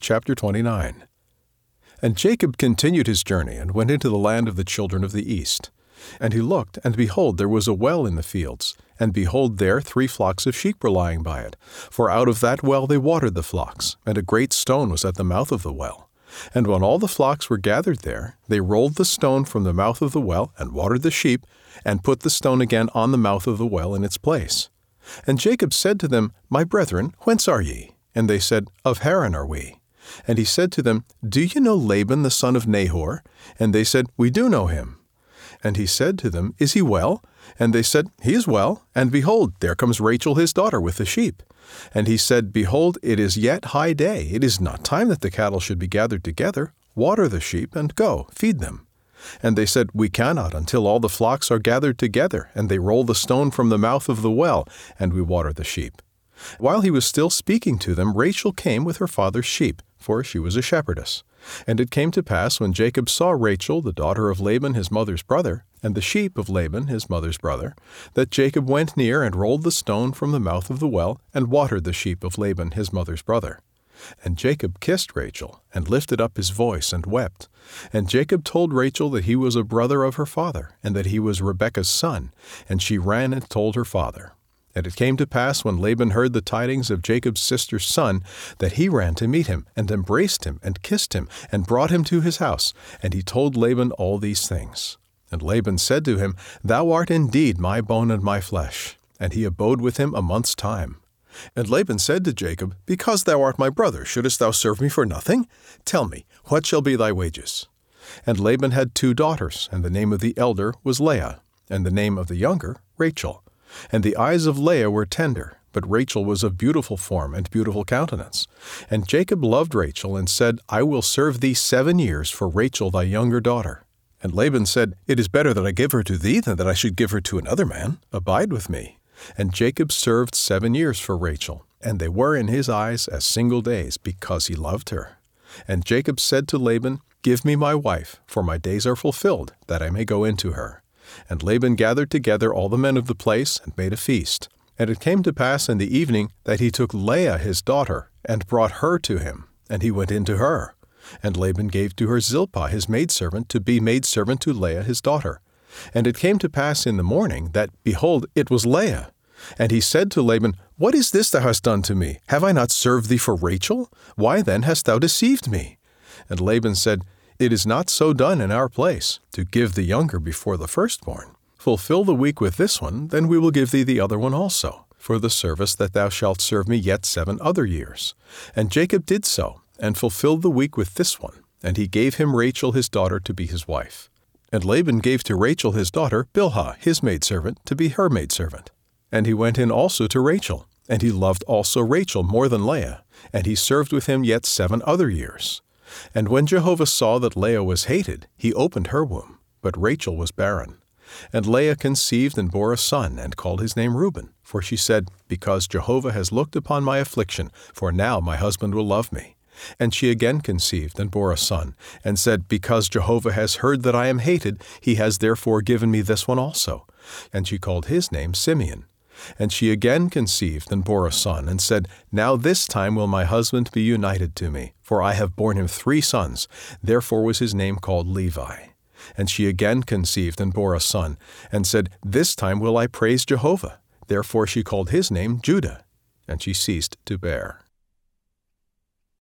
chapter 29. And Jacob continued his journey and went into the land of the children of the east. And he looked, and behold, there was a well in the fields. And behold, there 3 flocks of sheep were lying by it. For out of that well they watered the flocks, and a great stone was at the mouth of the well. And when all the flocks were gathered there, they rolled the stone from the mouth of the well, and watered the sheep, and put the stone again on the mouth of the well in its place. And Jacob said to them, My brethren, whence are ye? And they said, Of Haran are we. And he said to them, Do you know Laban the son of Nahor? And they said, We do know him. And he said to them, Is he well? And they said, He is well. And behold, there comes Rachel his daughter with the sheep. And he said, Behold, it is yet high day. It is not time that the cattle should be gathered together. Water the sheep, and go, feed them. And they said, We cannot until all the flocks are gathered together. And they roll the stone from the mouth of the well, and we water the sheep. While he was still speaking to them, Rachel came with her father's sheep, for she was a shepherdess. And it came to pass, when Jacob saw Rachel, the daughter of Laban his mother's brother, and the sheep of Laban his mother's brother, that Jacob went near and rolled the stone from the mouth of the well, and watered the sheep of Laban his mother's brother. And Jacob kissed Rachel, and lifted up his voice, and wept. And Jacob told Rachel that he was a brother of her father, and that he was Rebekah's son. And she ran and told her father. And it came to pass, when Laban heard the tidings of Jacob's sister's son, that he ran to meet him, and embraced him, and kissed him, and brought him to his house. And he told Laban all these things. And Laban said to him, Thou art indeed my bone and my flesh. And he abode with him a month's time. And Laban said to Jacob, Because thou art my brother, shouldest thou serve me for nothing? Tell me, what shall be thy wages? And Laban had 2 daughters, and the name of the elder was Leah, and the name of the younger Rachel. And the eyes of Leah were tender, but Rachel was of beautiful form and beautiful countenance. And Jacob loved Rachel, and said, I will serve thee 7 years for Rachel thy younger daughter. And Laban said, It is better that I give her to thee than that I should give her to another man. Abide with me. And Jacob served 7 years for Rachel, and they were in his eyes as single days, because he loved her. And Jacob said to Laban, Give me my wife, for my days are fulfilled, that I may go into her. And Laban gathered together all the men of the place, and made a feast. And it came to pass in the evening that he took Leah his daughter, and brought her to him, and he went into her. And Laban gave to her Zilpah his maidservant to be maidservant to Leah his daughter. And it came to pass in the morning that, behold, it was Leah. And he said to Laban, What is this thou hast done to me? Have I not served thee for Rachel? Why then hast thou deceived me? And Laban said, It is not so done in our place, to give the younger before the firstborn. Fulfill the week with this one, then we will give thee the other one also, for the service that thou shalt serve me yet 7 other years. And Jacob did so, and fulfilled the week with this one, and he gave him Rachel his daughter to be his wife. And Laban gave to Rachel his daughter Bilhah his maidservant to be her maidservant. And he went in also to Rachel, and he loved also Rachel more than Leah, and he served with him yet 7 other years. And when Jehovah saw that Leah was hated, he opened her womb, but Rachel was barren. And Leah conceived and bore a son, and called his name Reuben, for she said, Because Jehovah has looked upon my affliction, for now my husband will love me. And she again conceived and bore a son, and said, Because Jehovah has heard that I am hated, he has therefore given me this one also. And she called his name Simeon. And she again conceived and bore a son, and said, Now this time will my husband be united to me, for I have borne him 3 sons. Therefore was his name called Levi. And she again conceived and bore a son, and said, This time will I praise Jehovah. Therefore she called his name Judah. And she ceased to bear.